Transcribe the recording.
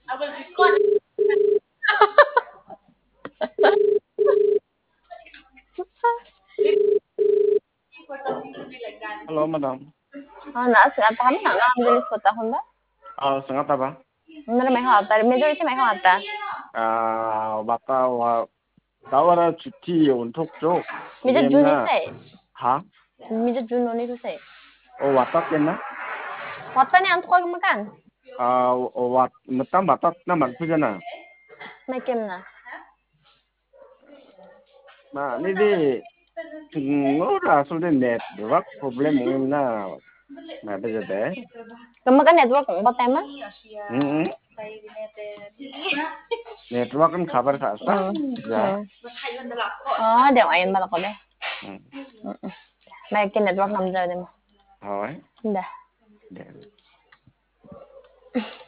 Halo, madam. 나 담이 안 들릴 수 있다 혼자? Sangat apa? 오늘은 많이 왔다. 메조리티 많이 왔다. Bata tawara cuti untuk cok. 미저 준이 세. Ha? 미저 준 언니 세. Watak yan na? 왔다니 안 토하게 마간. Matam batat naman po dyan na. 나 겜나. Hindi, siguro asul din network problem ngayon na. Nabijade. 그럼 마간 네트워크 뭐 때문에? Network kan kabar sa asa. đều 아이언 받았거든. 나 이렇게 네트워크 남자야 돼. Okay. 근데. Then.